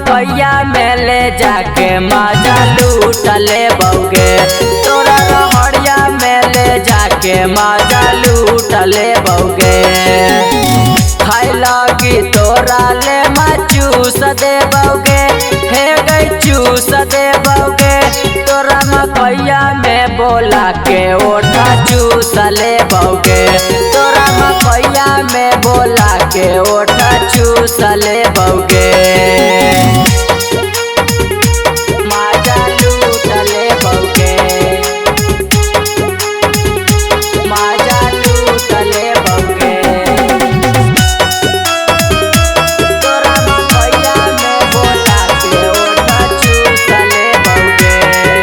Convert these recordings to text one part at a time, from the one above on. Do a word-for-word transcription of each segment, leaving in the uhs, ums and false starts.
मकैया में ले जाके मजा लूट ले बौगे। तोरा रहरिया में ले जाके मजा लूट ले बौगे। खाए लगी तोरा ले चूस दे बौगे। हे गई चूस दे बौगे। तोरा मकैया में बोला के ओठा चूस ले बौगे। तोरा मकैया में बोला के ओठा चूस ले बौगे। मजा लूट ले बौगे। मजा लूट ले बौगे। तोरा मकैया में बोला के ओठा चूस ले बौगे।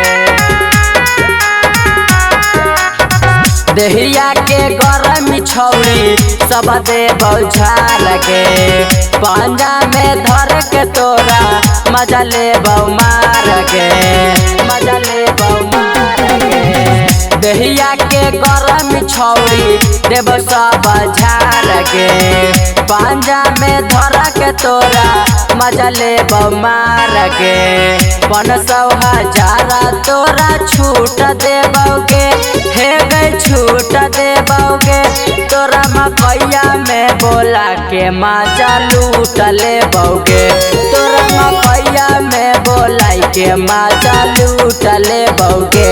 देहिया के गरम छौड़ी सब दे बौझार के। पंजा में धर के तोरा मजा ले बौ मार के। मजा ले बौ मार के। देहिया के गरम छौड़ी देव सब झार के। पंजा में धर के तोरा मजा ले बौ मार के। पन सौ हजार तोरा छूट दे बौगे। हे गई छूट दे बौगे। तोरा मकैया में बोला के मजा लूट ले बौगे। तोरा मकैया में बोला के मजा लूट ले बौगे।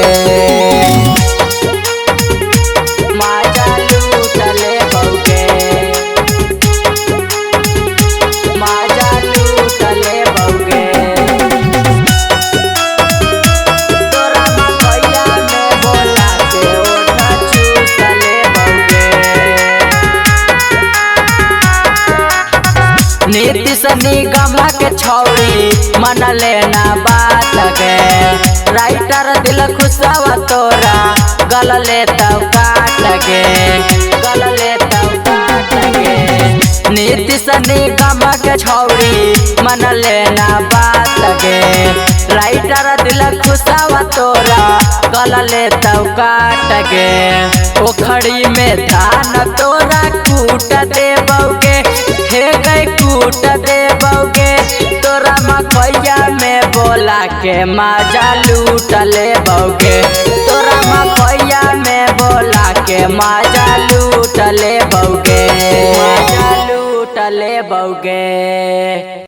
मजा लूट ले बौगे। मजा लूट ले बौगे। तोरा मकैया में बोला के ओठा चूस ले बौगे। नीतीश निगम के छौड़ी मन लेना बात के। राइटर दिल खुशवा तोरा गल ले तब काट के। गल ले तब काट के। नीतीश निगम के छौड़ी मन लेना बात के। राइटर दिल खुशवा तोरा गल ले तब काट के। ओखड़ी में धान तोरा कूट दे बौगे। हे गई कूट दे बौगे। तोरा मकैया में बोला के मजा लूट ले बौगे। तोरा मकैया में बोला के मजा लूट ले बौगे। मजा लूट ले बौगे।